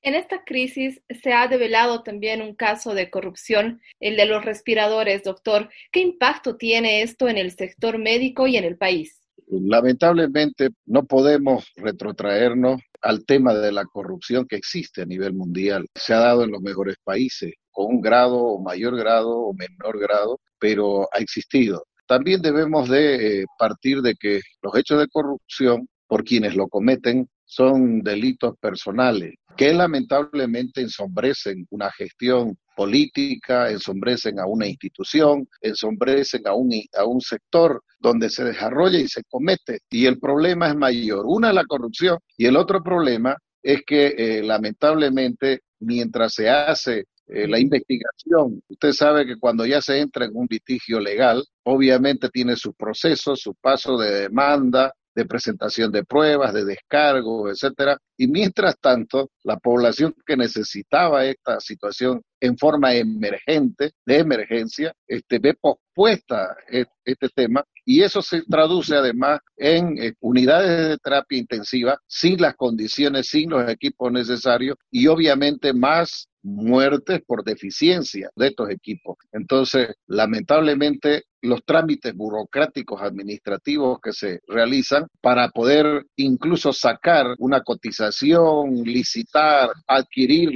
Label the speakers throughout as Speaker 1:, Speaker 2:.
Speaker 1: En esta crisis se ha develado también un caso de corrupción, el de los respiradores, doctor. ¿Qué impacto tiene esto en el sector médico y en el país?
Speaker 2: Lamentablemente no podemos retrotraernos al tema de la corrupción que existe a nivel mundial. Se ha dado en los mejores países, con un grado o mayor grado o menor grado, pero ha existido. También debemos de partir de que los hechos de corrupción, por quienes lo cometen, son delitos personales, que lamentablemente ensombrecen una gestión política, ensombrecen a una institución, ensombrecen a un sector donde se desarrolla y se comete. Y el problema es mayor. Una es la corrupción y el otro problema es que lamentablemente mientras se hace la investigación, usted sabe que cuando ya se entra en un litigio legal, obviamente tiene sus procesos, su paso de demanda, de presentación de pruebas, de descargo, etcétera. Y mientras tanto, la población que necesitaba esta situación en forma emergente, de emergencia, ve pospuesta este tema y eso se traduce además en unidades de terapia intensiva sin las condiciones, sin los equipos necesarios y obviamente más muertes por deficiencia de estos equipos. Entonces, lamentablemente, los trámites burocráticos administrativos que se realizan para poder incluso sacar una cotización, licitar, adquirir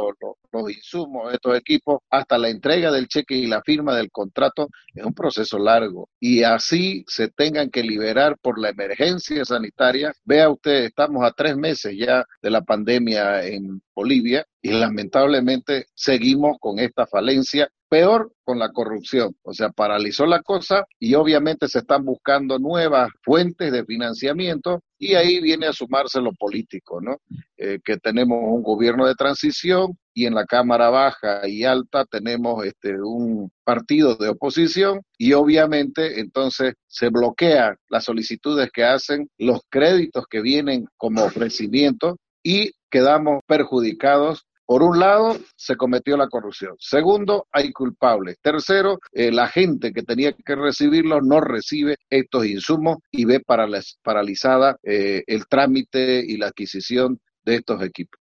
Speaker 2: los insumos de estos equipos, hasta la entrega del cheque y la firma del contrato, es un proceso largo. Y así se tengan que liberar por la emergencia sanitaria. Vea usted, estamos a 3 meses ya de la pandemia en Bolivia y lamentablemente seguimos con esta falencia. Peor con la corrupción, o sea, paralizó la cosa y obviamente se están buscando nuevas fuentes de financiamiento y ahí viene a sumarse lo político, ¿no? Que tenemos un gobierno de transición y en la Cámara Baja y Alta tenemos un partido de oposición y obviamente entonces se bloquean las solicitudes que hacen, los créditos que vienen como ofrecimiento y quedamos perjudicados. Por un lado, se cometió la corrupción. Segundo, hay culpables. Tercero, la gente que tenía que recibirlo no recibe estos insumos y ve paralizada el trámite y la adquisición de estos equipos.